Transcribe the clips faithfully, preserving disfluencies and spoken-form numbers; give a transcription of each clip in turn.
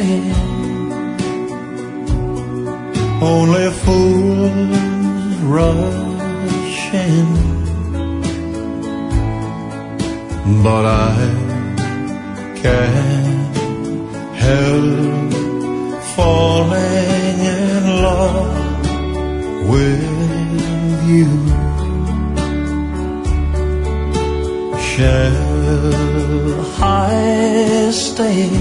only fools rush in, but I can't help falling in love with you. Shall I stay?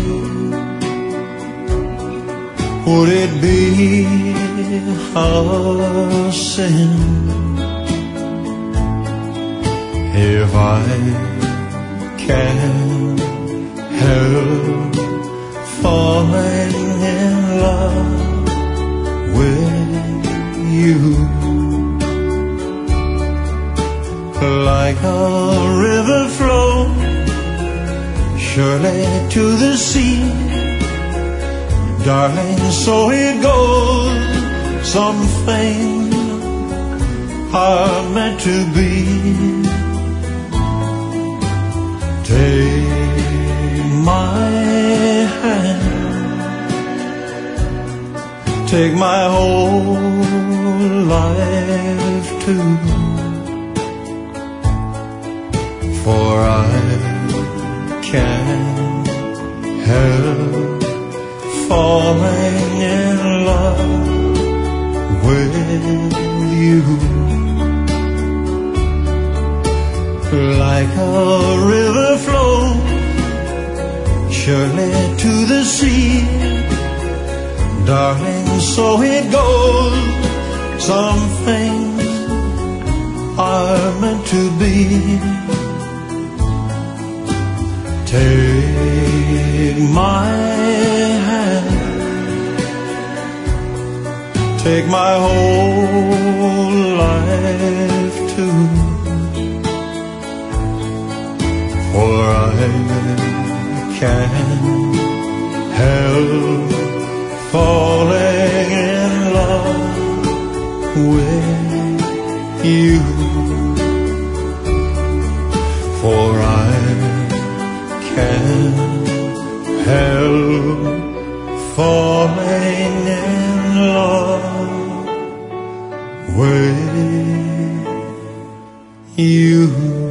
Would it be a sin if I can't help falling in love with you? Like a river flows surely to the sea, darling, so it goes. Some things are meant to be. Take my hand, take my whole life too, for I can't help falling in love with you. Like a river flows surely to the sea, darling, so it goes. Some things are meant to be. Take my hand, take my whole life too, for I can't help falling in love with you. For I can't help falling in love with you.